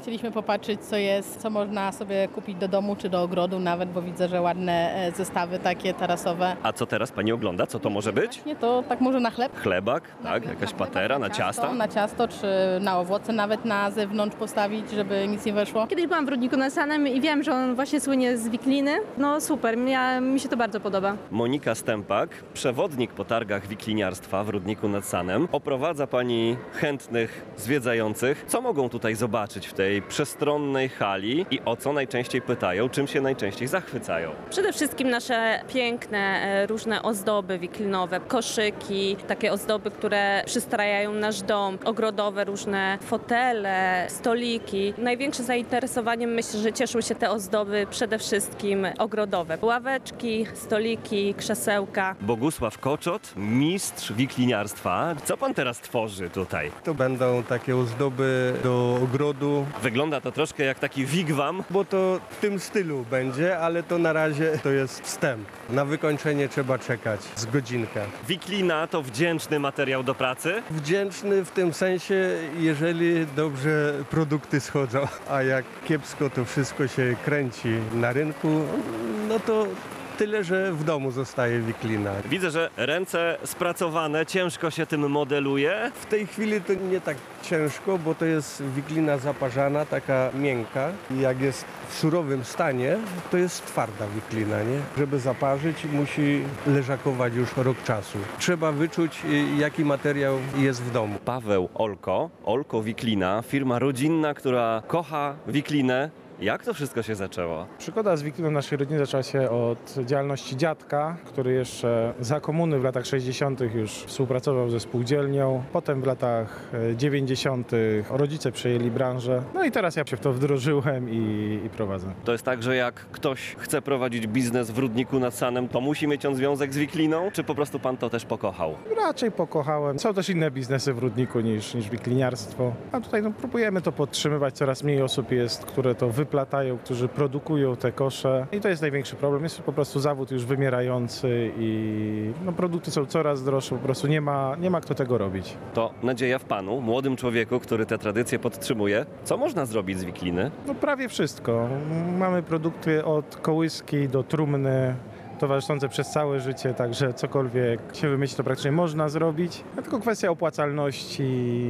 Chcieliśmy popatrzeć, co jest, co można sobie kupić do domu czy do ogrodu nawet, bo widzę, że ładne zestawy takie tarasowe. A co teraz pani ogląda? Co to może być? Nie, to tak może na chleb. Chlebak, tak? Jakaś patera, na ciasta? Na ciasto, czy na owoce nawet na zewnątrz postawić, żeby nic nie weszło. Kiedyś byłam w Rudniku nad Sanem i wiem, że on właśnie słynie z wikliny. No super, mi się to bardzo podoba. Monika Stępak, przewodnik po targach wikliniarstwa w Rudniku nad Sanem. Oprowadza pani chętnych zwiedzających. Co mogą tutaj zobaczyć w tej przestronnej hali i o co najczęściej pytają, czym się najczęściej zachwycają? Przede wszystkim nasze piękne, różne ozdoby wiklinowe, koszyki, takie ozdoby, które przystrajają nasz dom, ogrodowe różne fotele, stoliki. Największe zainteresowaniem myślę, że cieszą się te ozdoby przede wszystkim ogrodowe. Ławeczki, stoliki, krzesełka. Bogusław Koczot, mistrz wikliniarstwa. Co pan teraz tworzy tutaj? To będą takie ozdoby do ogrodu, Wygląda to troszkę jak taki wigwam. bo to w tym stylu będzie, ale to na razie to jest wstęp. Na wykończenie trzeba czekać z godzinkę. Wiklina to wdzięczny materiał do pracy. Wdzięczny w tym sensie, jeżeli dobrze produkty schodzą, a jak kiepsko to wszystko się kręci na rynku, no to tyle, że w domu zostaje wiklina. Widzę, że ręce spracowane, ciężko się tym modeluje. W tej chwili to nie tak ciężko, bo to jest wiklina zaparzana, taka miękka. I jak jest w surowym stanie, to jest twarda wiklina, nie? Żeby zaparzyć, musi leżakować już rok czasu. Trzeba wyczuć, jaki materiał jest w domu. Paweł Olko Wiklina, firma rodzinna, która kocha wiklinę. Jak to wszystko się zaczęło? Przygoda z wikliną naszej rodziny zaczęła się od działalności dziadka, który jeszcze za komuny w latach 60. już współpracował ze spółdzielnią. Potem w latach 90. rodzice przejęli branżę. No i teraz ja się w to wdrożyłem i prowadzę. To jest tak, że jak ktoś chce prowadzić biznes w Rudniku nad Sanem, to musi mieć on związek z wikliną, czy po prostu pan to też pokochał? Raczej pokochałem. Są też inne biznesy w Rudniku niż wikliniarstwo. A tutaj tutaj to podtrzymywać. Coraz mniej osób jest, które to wyplatają, którzy produkują te kosze. I to jest największy problem. Jest po prostu zawód już wymierający i produkty są coraz droższe. Po prostu nie ma kto tego robić. To nadzieja w panu, młodym człowieku, który tę tradycję podtrzymuje. Co można zrobić z wikliny? Prawie wszystko. Mamy produkty od kołyski do trumny, towarzyszące przez całe życie, także cokolwiek się wymyśli, to praktycznie można zrobić. Tylko kwestia opłacalności,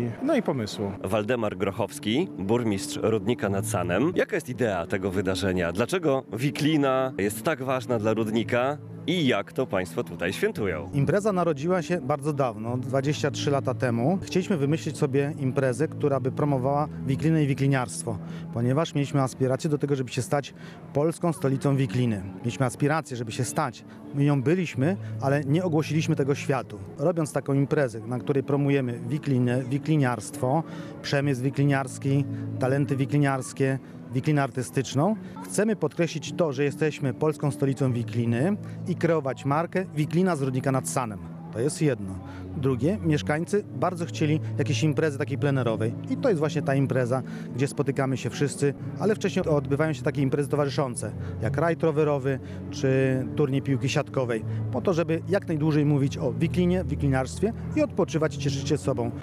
i pomysłu. Waldemar Grochowski, burmistrz Rudnika nad Sanem. Jaka jest idea tego wydarzenia? Dlaczego wiklina jest tak ważna dla Rudnika? I jak to państwo tutaj świętują? Impreza narodziła się bardzo dawno, 23 lata temu. Chcieliśmy wymyślić sobie imprezę, która by promowała wiklinę i wikliniarstwo, ponieważ mieliśmy aspiracje do tego, żeby się stać polską stolicą wikliny. Mieliśmy aspiracje, żeby się stać. My ją byliśmy, ale nie ogłosiliśmy tego światu. Robiąc taką imprezę, na której promujemy wiklinę, wikliniarstwo, przemysł wikliniarski, talenty wikliniarskie, wiklinę artystyczną. Chcemy podkreślić to, że jesteśmy polską stolicą wikliny i kreować markę Wiklina z Rudnika nad Sanem. To jest jedno. Drugie, mieszkańcy bardzo chcieli jakiejś imprezy takiej plenerowej. I to jest właśnie ta impreza, gdzie spotykamy się wszyscy, ale wcześniej odbywają się takie imprezy towarzyszące, jak rajd rowerowy czy turniej piłki siatkowej, po to, żeby jak najdłużej mówić o wiklinie, wikliniarstwie i odpoczywać, cieszyć się sobą.